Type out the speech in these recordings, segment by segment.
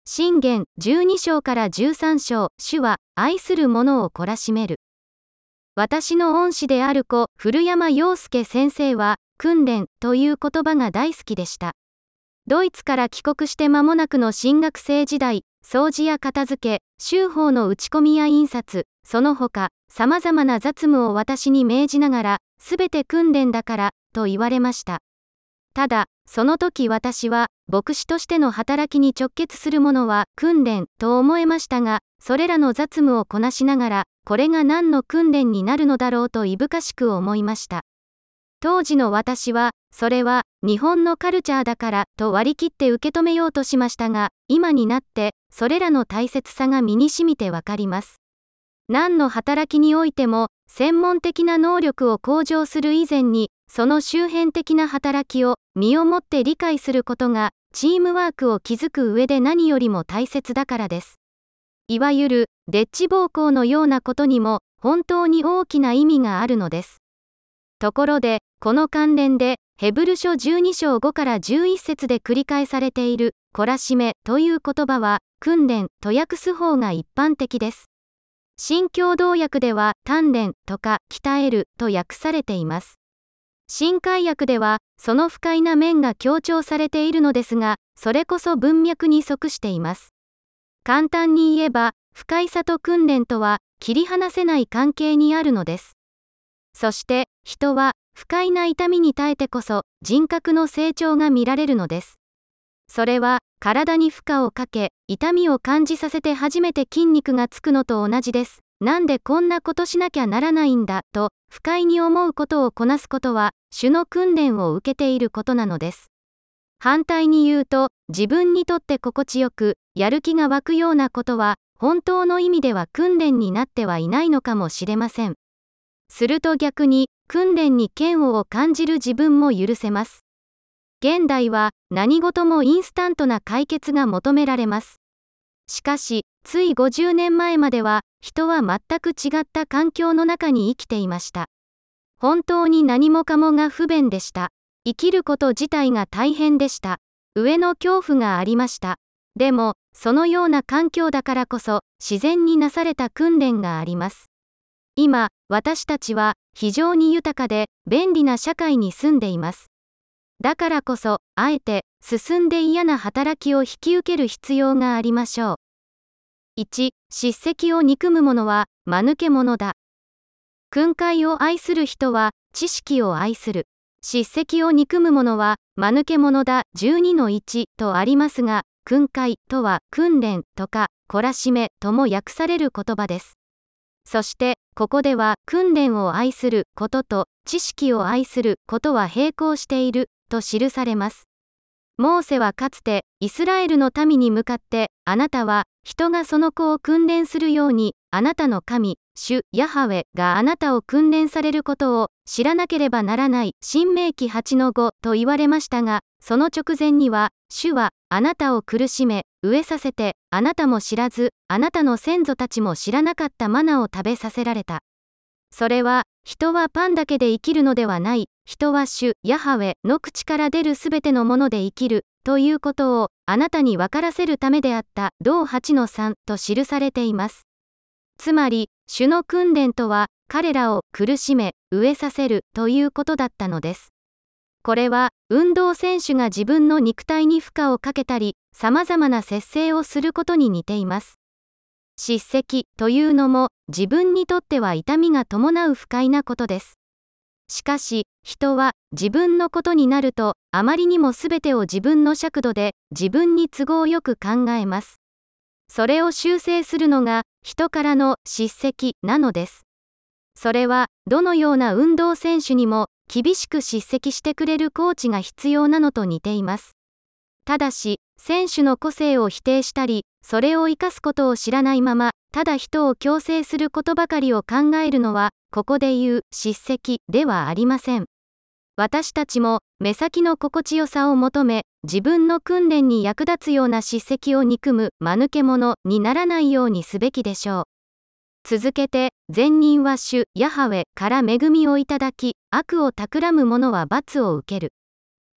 箴言12章から13章、主は愛する者を懲らしめる。私の恩師である古山陽介先生は、訓練という言葉が大好きでした。ドイツから帰国して間もなくの新学生時代、掃除や片付け、修法の打ち込みや印刷、その他、様々な雑務を私に命じながら、すべて訓練だから、と言われました。ただ、その時私は、牧師としての働きに直結するものは訓練と思えましたが、それらの雑務をこなしながら、これが何の訓練になるのだろうといぶかしく思いました。当時の私は、それは日本のカルチャーだからと割り切って受け止めようとしましたが、今になって、それらの大切さが身に染みてわかります。何の働きにおいても、専門的な能力を向上する以前に、その周辺的な働きを身をもって理解することが、チームワークを築く上で何よりも大切だからです。いわゆる、デッチ暴行のようなことにも、本当に大きな意味があるのです。ところで、この関連で、ヘブル書12章5から11節で繰り返されている、懲らしめという言葉は、訓練と訳す方が一般的です。新共同訳では、鍛錬とか、鍛えると訳されています。新海訳では、その不快な面が強調されているのですが、それこそ文脈に即しています。簡単に言えば、不快さと訓練とは、切り離せない関係にあるのです。そして、人は、不快な痛みに耐えてこそ、人格の成長が見られるのです。それは、体に負荷をかけ、痛みを感じさせて初めて筋肉がつくのと同じです。なんでこんなことしなきゃならないんだ、と、不快に思うことをこなすことは、主の訓練を受けていることなのです。反対に言うと、自分にとって心地よく、やる気が湧くようなことは、本当の意味では訓練になってはいないのかもしれません。すると逆に、訓練に嫌悪を感じる自分も許せます。現代は、何事もインスタントな解決が求められます。しかし、つい50年前までは、人は全く違った環境の中に生きていました。本当に何もかもが不便でした。生きること自体が大変でした。飢えの恐怖がありました。でも、そのような環境だからこそ、自然になされた訓練があります。今、私たちは、非常に豊かで、便利な社会に住んでいます。だからこそ、あえて、進んで嫌な働きを引き受ける必要がありましょう。1、叱責を憎む者は、間抜け者だ。訓戒を愛する人は、知識を愛する。叱責を憎む者は、間抜け者だ。12-1とありますが、訓戒とは、訓練とか、懲らしめとも訳される言葉です。そして、ここでは、訓練を愛することと、知識を愛することは並行している、と記されます。モーセはかつて、イスラエルの民に向かって、あなたは、人がその子を訓練するように、あなたの神、主ヤハウェがあなたを訓練されることを知らなければならない。申命記8-5と言われましたが、その直前には、主はあなたを苦しめ、飢えさせて、あなたも知らず、あなたの先祖たちも知らなかったマナを食べさせられた。それは、人はパンだけで生きるのではない。人は主ヤハウェの口から出るすべてのもので生きる、ということを、あなたに分からせるためであった。同8-3と記されています。つまり、主の訓練とは、彼らを苦しめ、飢えさせるということだったのです。これは、運動選手が自分の肉体に負荷をかけたり、様々な節制をすることに似ています。叱責というのも、自分にとっては痛みが伴う不快なことです。しかし、人は自分のことになると、あまりにも全てを自分の尺度で、自分に都合よく考えます。それを修正するのが、人からの叱責なのです。それは、どのような運動選手にも、厳しく叱責してくれるコーチが必要なのと似ています。ただし、選手の個性を否定したり、それを生かすことを知らないまま、ただ人を強制することばかりを考えるのは、ここで言う叱責ではありません。私たちも、目先の心地よさを求め、自分の訓練に役立つような叱責を憎む間抜け者にならないようにすべきでしょう。続けて、善人は主ヤハウェから恵みをいただき、悪を企む者は罰を受ける。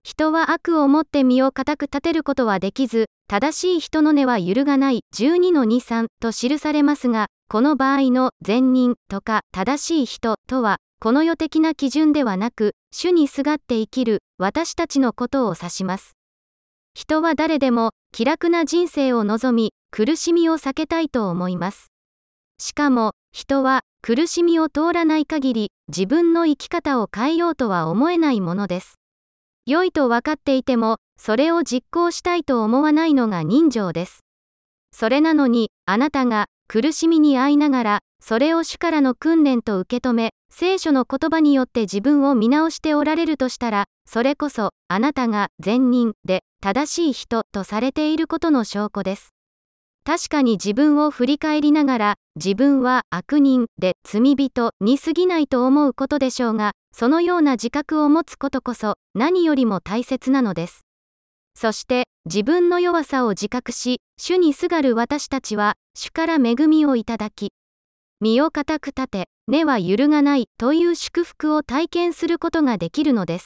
人は悪をもって身を固く立てることはできず、正しい人の根は揺るがない 12-2-3 と記されますが、この場合の善人とか正しい人とは、この世的な基準ではなく、主にすがって生きる私たちのことを指します。人は誰でも気楽な人生を望み、苦しみを避けたいと思います。しかも、人は苦しみを通らない限り、自分の生き方を変えようとは思えないものです。良いと分かっていても、それを実行したいと思わないのが人情です。それなのに、あなたが苦しみに遭いながら、それを主からの訓練と受け止め、聖書の言葉によって自分を見直しておられるとしたら、それこそ、あなたが善人で正しい人とされていることの証拠です。確かに自分を振り返りながら、自分は悪人で罪人に過ぎないと思うことでしょうが、そのような自覚を持つことこそ何よりも大切なのです。そして、自分の弱さを自覚し、主にすがる私たちは、主から恵みをいただき、身を固く立て、根は揺るがないという祝福を体験することができるのです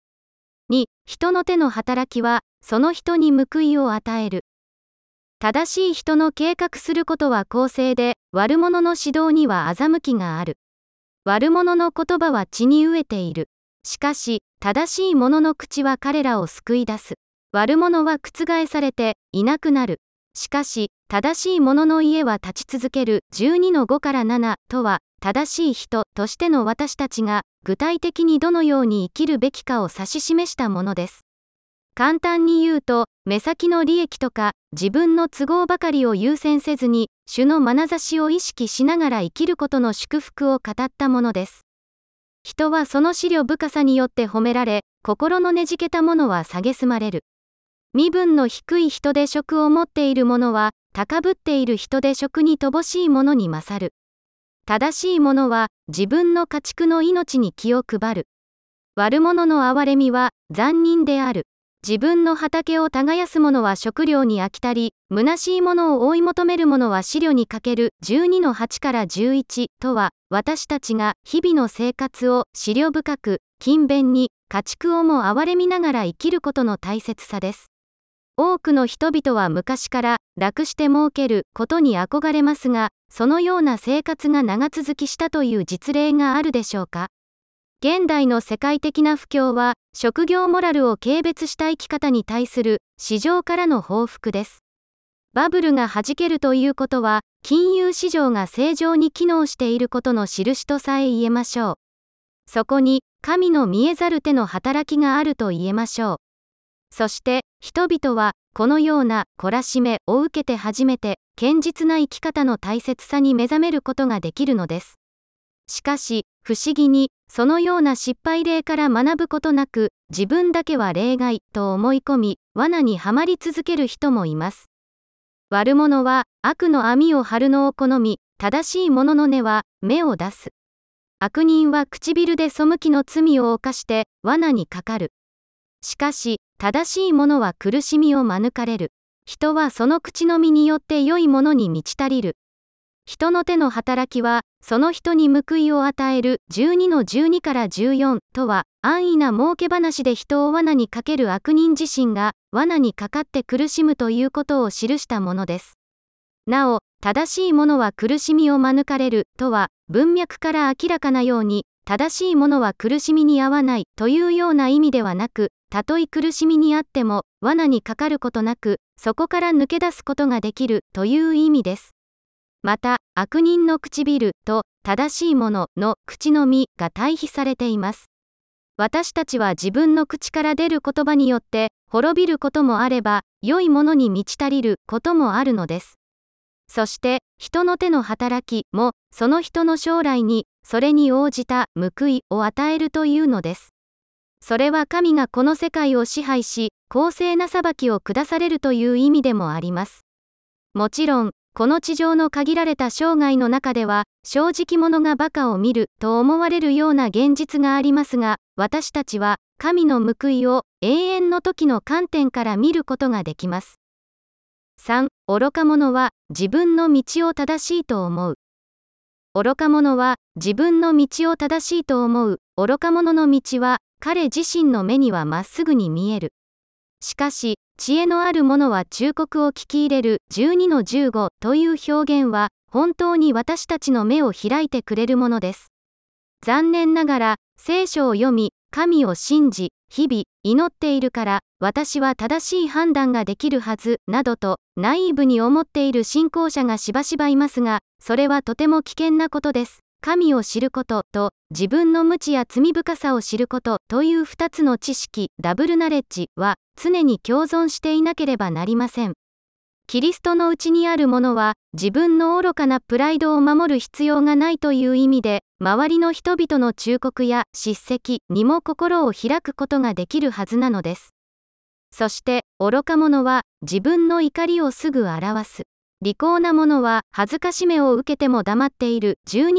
。2、人の手の働きは、その人に報いを与える。正しい人の計画することは公正で、悪者の指導には欺きがある。悪者の言葉は地に飢えている。しかし、正しい者の口は彼らを救い出す。悪者は覆されて、いなくなる。しかし、正しい者の家は立ち続ける。12-5から7とは、正しい人としての私たちが、具体的にどのように生きるべきかを指し示したものです。簡単に言うと、目先の利益とか、自分の都合ばかりを優先せずに、主の眼差しを意識しながら生きることの祝福を語ったものです。人はその思慮深さによって褒められ、心のねじけた者は蔑まれる。身分の低い人で職を持っている者は、高ぶっている人で職に乏しい者に勝る。正しい者は、自分の家畜の命に気を配る。悪者の憐れみは、残忍である。自分の畑を耕す者は食料に飽きたり、虚しいものを追い求める者は飼料にかける。12-8から11とは、私たちが日々の生活を思慮深く、勤勉に、家畜をも憐れみながら生きることの大切さです。多くの人々は昔から楽して儲けることに憧れますが、そのような生活が長続きしたという実例があるでしょうか。現代の世界的な不況は、職業モラルを軽蔑した生き方に対する市場からの報復です。バブルが弾けるということは、金融市場が正常に機能していることの印とさえ言えましょう。そこに、神の見えざる手の働きがあると言えましょう。そして、人々は、このような懲らしめを受けて初めて、堅実な生き方の大切さに目覚めることができるのです。しかし、不思議に、そのような失敗例から学ぶことなく、自分だけは例外と思い込み、罠にはまり続ける人もいます。悪者は、悪の網を張るのを好み、正しい者の根は、芽を出す。悪人は唇で背きの罪を犯して、罠にかかる。しかし、正しい者は苦しみを免れる。人はその口の実によって良いものに満ち足りる。人の手の働きは、その人に報いを与える。12-12から14とは、安易な儲け話で人を罠にかける悪人自身が、罠にかかって苦しむということを記したものです。なお、正しい者は苦しみを免れるとは、文脈から明らかなように、正しい者は苦しみに遭わないというような意味ではなく、たとえ苦しみにあっても、罠にかかることなく、そこから抜け出すことができるという意味です。また、悪人の唇と正しい者の口の実が対比されています。私たちは自分の口から出る言葉によって滅びることもあれば、良いものに満ち足りることもあるのです。そして、人の手の働きも、その人の将来に、それに応じた報いを与えるというのです。それは神がこの世界を支配し、公正な裁きを下されるという意味でもあります。もちろん、この地上の限られた生涯の中では、正直者が馬鹿を見ると思われるような現実がありますが、私たちは神の報いを永遠の時の観点から見ることができます。3. 愚か者は自分の道を正しいと思う。愚か者は自分の道を正しいと思う。愚か者の道は彼自身の目にはまっすぐに見える。しかし、知恵のある者は忠告を聞き入れる12-15という表現は、本当に私たちの目を開いてくれるものです。残念ながら、聖書を読み、神を信じ、日々、祈っているから、私は正しい判断ができるはず、などと、ナイーブに思っている信仰者がしばしばいますが、それはとても危険なことです。神を知ることと、自分の無知や罪深さを知ることという2つの知識、ダブルナレッジは、常に共存していなければなりません。キリストのうちにあるものは、自分の愚かなプライドを守る必要がないという意味で、周りの人々の忠告や叱責にも心を開くことができるはずなのです。そして、愚か者は、自分の怒りをすぐ表す。利口な者は、恥ずかしめを受けても黙っている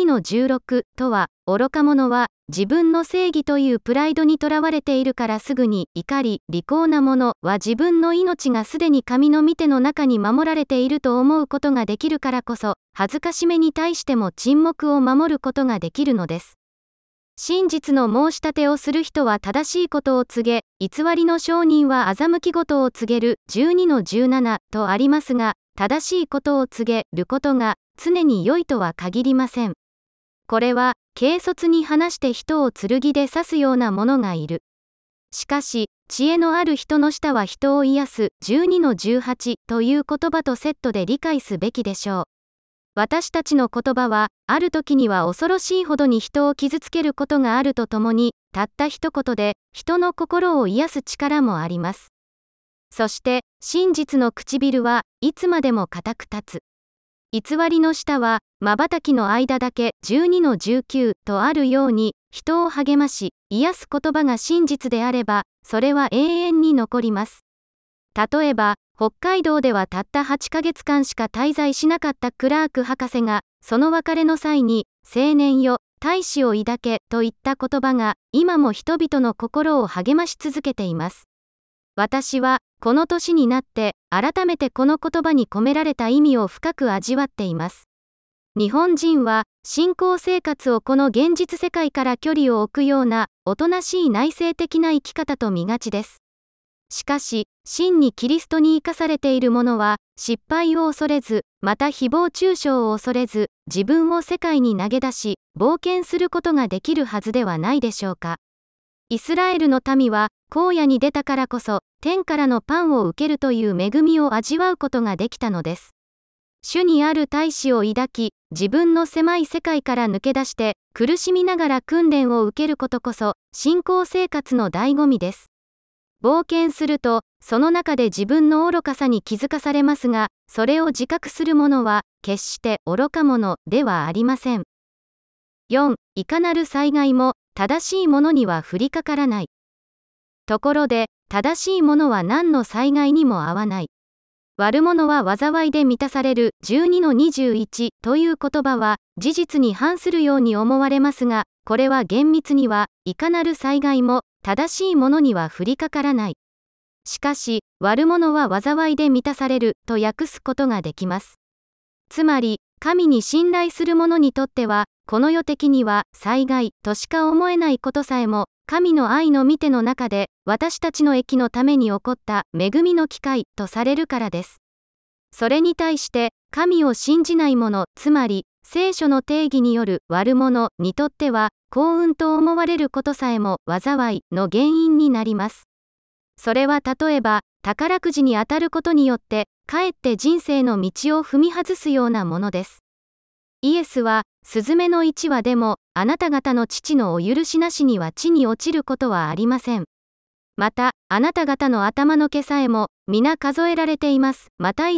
12-16とは、愚か者は、自分の正義というプライドにとらわれているからすぐに怒り、利口な者は自分の命がすでに神の御手の中に守られていると思うことができるからこそ、恥ずかしめに対しても沈黙を守ることができるのです。真実の申し立てをする人は正しいことを告げ、偽りの証人は欺き事を告げる12-17とありますが、正しいことを告げることが常に良いとは限りません。これは、軽率に話して人を剣で刺すような者がいる。しかし、知恵のある人の舌は人を癒す12-18という言葉とセットで理解すべきでしょう。私たちの言葉は、ある時には恐ろしいほどに人を傷つけることがあるとともに、たった一言で、人の心を癒す力もあります。そして、真実の唇はいつまでも固く立つ。偽りの舌は、瞬きの間だけ12-19とあるように、人を励まし、癒す言葉が真実であれば、それは永遠に残ります。例えば、北海道ではたった8ヶ月間しか滞在しなかったクラーク博士が、その別れの際に、青年よ、大志を抱けといった言葉が、今も人々の心を励まし続けています。私は、この年になって、改めてこの言葉に込められた意味を深く味わっています。日本人は、信仰生活をこの現実世界から距離を置くような、おとなしい内省的な生き方と見がちです。しかし、真にキリストに生かされている者は、失敗を恐れず、また誹謗中傷を恐れず、自分を世界に投げ出し、冒険することができるはずではないでしょうか。イスラエルの民は、荒野に出たからこそ、天からのパンを受けるという恵みを味わうことができたのです。主にある大志を抱き、自分の狭い世界から抜け出して、苦しみながら訓練を受けることこそ、信仰生活の醍醐味です。冒険すると、その中で自分の愚かさに気づかされますが、それを自覚する者は、決して愚か者ではありません。4. いかなる災害も、正しい者には降りかからない。ところで、正しい者は何の災害にも合わない。悪者は災いで満たされる12-21という言葉は、事実に反するように思われますが、これは厳密には、いかなる災害も、正しい者には降りかからない。しかし、悪者は災いで満たされると訳すことができます。つまり、神に信頼する者にとっては、この世的には災害としか思えないことさえも、神の愛の御手の中で、私たちの益のために起こった恵みの機会とされるからです。それに対して、神を信じない者、つまり、聖書の定義による悪者にとっては、幸運と思われることさえも災いの原因になります。それは例えば、宝くじに当たることによって、かえって人生の道を踏み外すようなものです。イエスは、すずめの1羽でも、あなた方の父のお許しなしには地に落ちることはありません。また、あなた方の頭の毛さえも、皆数えられています。マタイ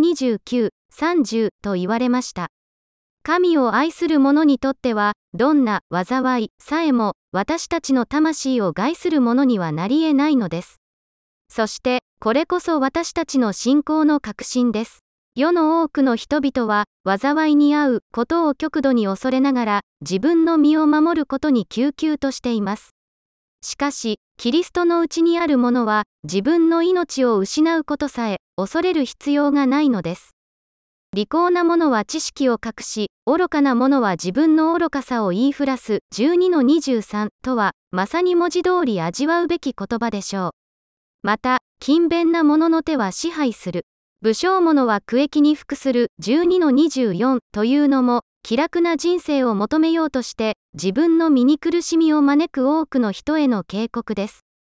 10-29、30と言われました。神を愛する者にとっては、どんな災いさえも、私たちの魂を害するものにはなり得ないのです。そして、これこそ私たちの信仰の確信です。世の多くの人々は、災いに遭うことを極度に恐れながら、自分の身を守ることに汲々としています。しかし、キリストのうちにある者は、自分の命を失うことさえ、恐れる必要がないのです。 利口な者は知識を隠し、愚かな者は自分の愚かさを言いふらす。12-23とは、まさに文字通り味わうべき言葉でしょう。また、勤勉な者の手は支配する。不肖者は苦役に服する。12-24というのも、気楽な人生を求めようとして、自分の身に苦しみを招く多くの人への警告です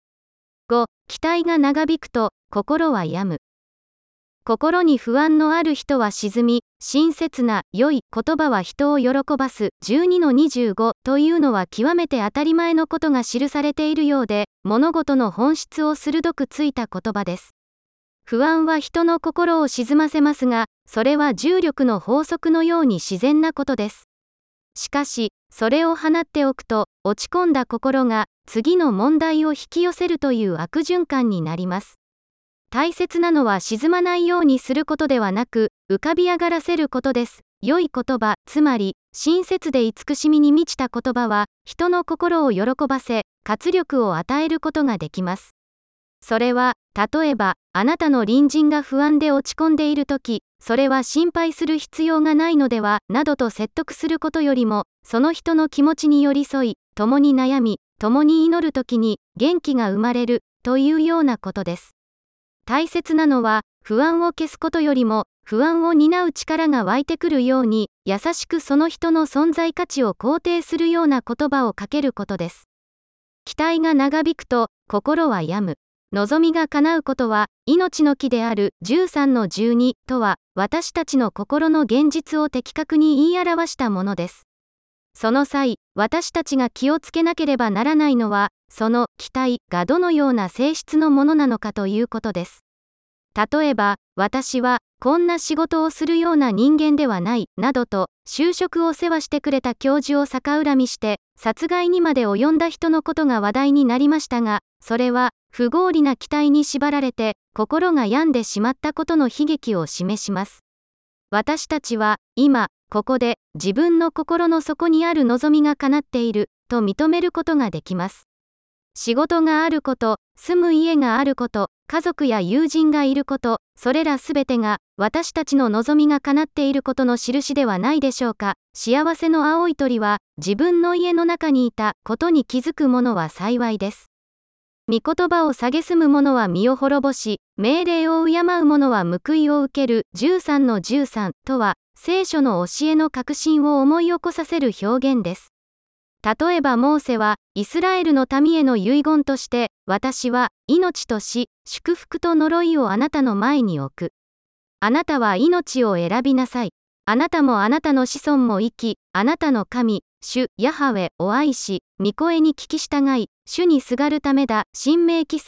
。5、期待が長引くと、心は病む。心に不安のある人は沈み、親切な、良い言葉は人を喜ばす。12-25というのは極めて当たり前のことが記されているようで、物事の本質を鋭くついた言葉です。不安は人の心を沈ませますが、それは重力の法則のように自然なことです。しかし、それを放っておくと、落ち込んだ心が、次の問題を引き寄せるという悪循環になります。大切なのは沈まないようにすることではなく、浮かび上がらせることです。良い言葉、つまり、親切で慈しみに満ちた言葉は、人の心を喜ばせ、活力を与えることができます。それは、例えば、あなたの隣人が不安で落ち込んでいるとき、それは心配する必要がないのでは、などと説得することよりも、その人の気持ちに寄り添い、共に悩み、共に祈るときに、元気が生まれる、というようなことです。大切なのは、不安を消すことよりも、不安を担う力が湧いてくるように、優しくその人の存在価値を肯定するような言葉をかけることです。期待が長引くと、心は病む。望みが叶うことは、命の木である。13-12とは、私たちの心の現実を的確に言い表したものです。その際、私たちが気をつけなければならないのは、その期待がどのような性質のものなのかということです。例えば、私は、こんな仕事をするような人間ではない、などと、就職を世話してくれた教授を逆恨みして、殺害にまで及んだ人のことが話題になりましたが、それは、不合理な期待に縛られて、心が病んでしまったことの悲劇を示します。私たちは、今、ここで、自分の心の底にある望みが叶っている、と認めることができます。仕事があること、住む家があること、家族や友人がいること、それらすべてが、私たちの望みが叶っていることの印ではないでしょうか。幸せの青い鳥は、自分の家の中にいたことに気づく者は幸いです。御言葉を蔑む者は身を滅ぼし、命令を敬う者は報いを受ける。13-13とは、聖書の教えの核心を思い起こさせる表現です。例えばモーセは、イスラエルの民への遺言として、私は、命と死、祝福と呪いをあなたの前に置く。あなたは命を選びなさい。あなたもあなたの子孫も生き、あなたの神、主、ヤハウェを愛し、御声に聞き従い、主にすがるためだ。申命記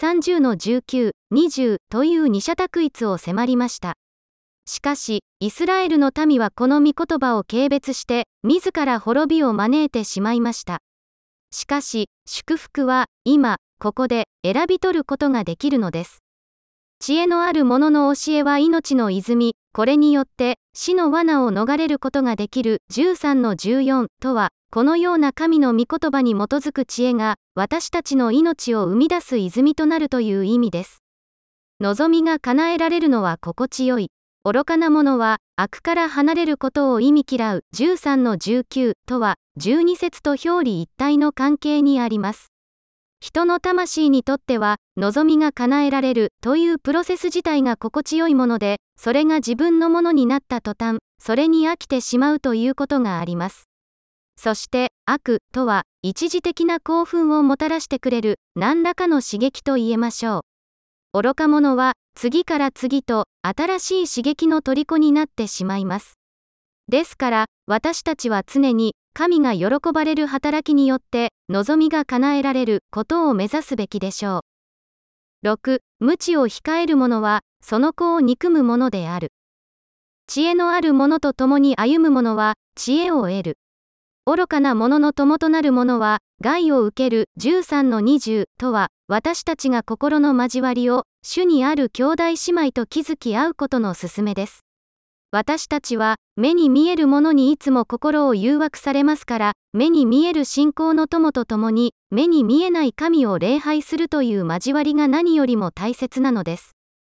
30-19、20という二者択一を迫りました。しかし、イスラエルの民はこの御言葉を軽蔑して、自ら滅びを招いてしまいました。しかし、祝福は、今、ここで、選び取ることができるのです。知恵のある者の教えは命の泉、これによって、死の罠を逃れることができる。13-14とは、このような神の御言葉に基づく知恵が、私たちの命を生み出す泉となるという意味です。望みが叶えられるのは心地よい。愚かな者は、悪から離れることを忌み嫌う。13-19とは、12節と表裏一体の関係にあります。人の魂にとっては、望みが叶えられるというプロセス自体が心地よいもので、それが自分のものになった途端、それに飽きてしまうということがあります。そして、悪とは、一時的な興奮をもたらしてくれる、何らかの刺激と言えましょう。愚か者は、次から次と、新しい刺激の虜になってしまいます。ですから、私たちは常に、神が喜ばれる働きによって、望みが叶えられることを目指すべきでしょう。6、無知を控える者は、その子を憎む者である。知恵のある者と共に歩む者は、知恵を得る。愚かな者の友となる者は、害を受ける。13-20とは、私たちが心の交わりを、主にある兄弟姉妹と築き合うことの勧めです。私たちは、目に見えるものにいつも心を誘惑されますから、目に見える信仰の友と共に、目に見えない神を礼拝するという交わりが何よりも大切なのです。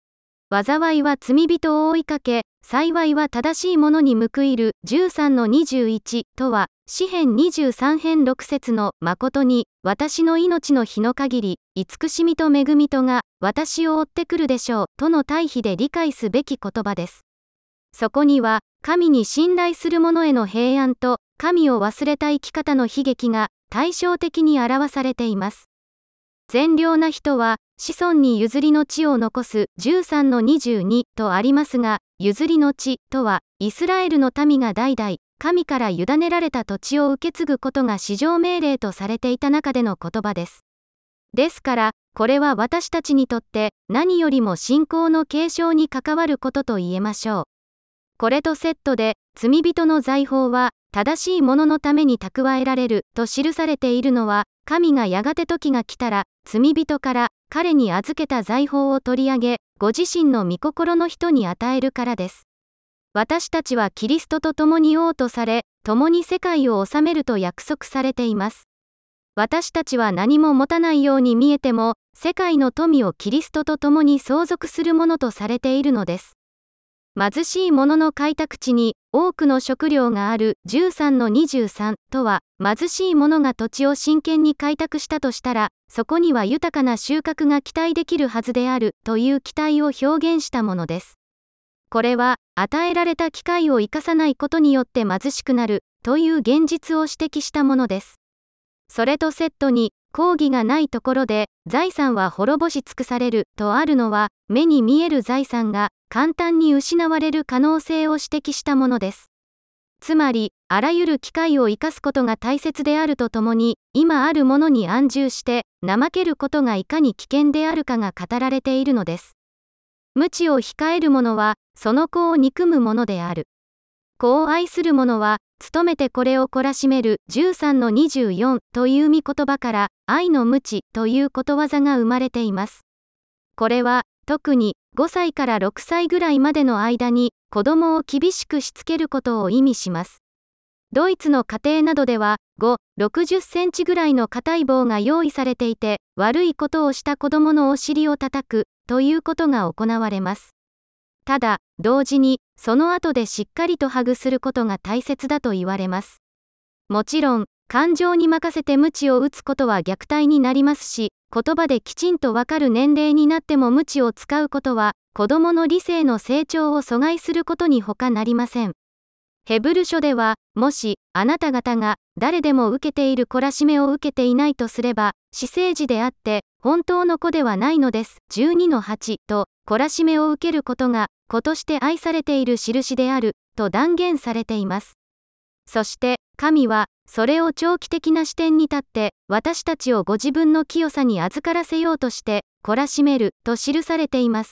災いは罪人を追いかけ、幸いは正しい者に報いる。13-21とは、詩編23編6節の誠に、私の命の日の限り、慈しみと恵みとが、私を追ってくるでしょう、との対比で理解すべき言葉です。そこには、神に信頼する者への平安と、神を忘れた生き方の悲劇が、対照的に表されています。善良な人は、子孫に譲りの地を残す。13-22とありますが、譲りの地とは、イスラエルの民が代々、神から委ねられた土地を受け継ぐことが至上命令とされていた中での言葉です。ですから、これは私たちにとって何よりも信仰の継承に関わることと言えましょう。これとセットで、罪人の財宝は、正しい者のために蓄えられると記されているのは、神がやがて時が来たら、罪人から彼に預けた財宝を取り上げ、ご自身の御心の人に与えるからです。私たちはキリストと共に王とされ、共に世界を治めると約束されています。私たちは何も持たないように見えても、世界の富をキリストと共に相続するものとされているのです。貧しい者の開拓地に多くの食料がある。13-23とは、貧しい者が土地を真剣に開拓したとしたら、そこには豊かな収穫が期待できるはずであるという期待を表現したものです。これは、与えられた機会を生かさないことによって貧しくなるという現実を指摘したものです。それとセットに、公義がないところで、財産は滅ぼし尽くされるとあるのは、目に見える財産が簡単に失われる可能性を指摘したものです。つまり、あらゆる機会を生かすことが大切であるとともに、今あるものに安住して、怠けることがいかに危険であるかが語られているのです。無知を控える者は、その子を憎むものである。子を愛する者は、努めてこれを懲らしめる。13-24という御言葉から、愛の無知ということわざが生まれています。これは、特に5歳から6歳ぐらいまでの間に、子供を厳しくしつけることを意味します。ドイツの家庭などでは、60センチぐらいの硬い棒が用意されていて、悪いことをした子供のお尻を叩く、ということが行われます。ただ、同時に、その後でしっかりとハグすることが大切だと言われます。もちろん、感情に任せて鞭を打つことは虐待になりますし、言葉できちんとわかる年齢になっても鞭を使うことは、子供の理性の成長を阻害することに他なりません。ヘブル書では、もし、あなた方が、誰でも受けている懲らしめを受けていないとすれば、私生児であって、本当の子ではないのです。12-8と、懲らしめを受けることが、子として愛されている印である、と断言されています。そして、神は、それを長期的な視点に立って、私たちをご自分の清さに預からせようとして、懲らしめる、と記されています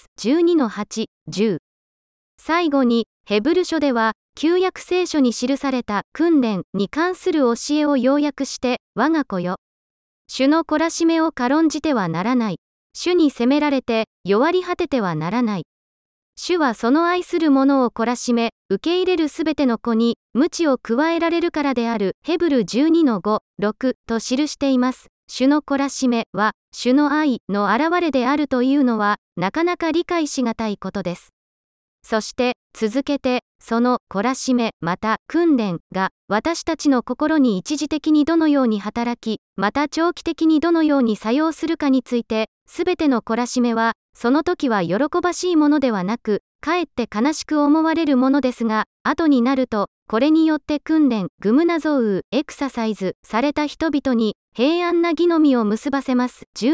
。12-8、10。最後に、ヘブル書では、旧約聖書に記された訓練に関する教えを要約して、我が子よ。主の懲らしめを軽んじてはならない。主に責められて、弱り果ててはならない。主はその愛する者を懲らしめ、受け入れるすべての子に、鞭を加えられるからである。ヘブル12-5、6と記しています。主の懲らしめは、主の愛の現れであるというのは、なかなか理解しがたいことです。そして、続けて、その懲らしめ、また訓練が、私たちの心に一時的にどのように働き、また長期的にどのように作用するかについて、すべての懲らしめは、その時は喜ばしいものではなく、かえって悲しく思われるものですが、後になると、これによって訓練、グムナゾウー、エクササイズされた人々に、平安な義の実を結ばせます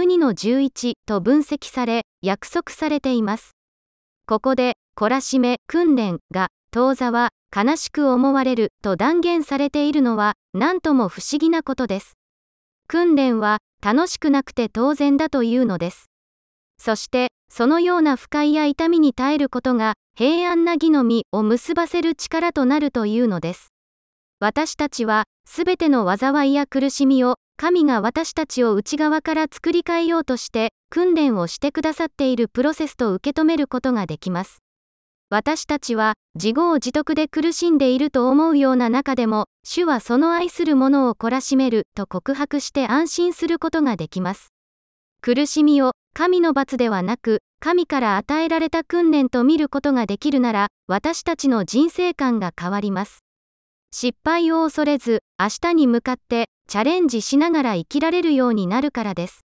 。12-11と分析され、約束されています。ここで、懲らしめ、訓練が、当座は、悲しく思われる、と断言されているのは、なんとも不思議なことです。訓練は、楽しくなくて当然だというのです。そして、そのような不快や痛みに耐えることが、平安な義の実を結ばせる力となるというのです。私たちは、すべての災いや苦しみを、神が私たちを内側から作り変えようとして、訓練をしてくださっているプロセスと受け止めることができます。私たちは、自業自得で苦しんでいると思うような中でも、主はその愛する者を懲らしめる、と告白して安心することができます。苦しみを、神の罰ではなく、 神から与えられた訓練と見ることができるなら、私たちの人生観が変わります。失敗を恐れず、明日に向かってチャレンジしながら生きられるようになるからです。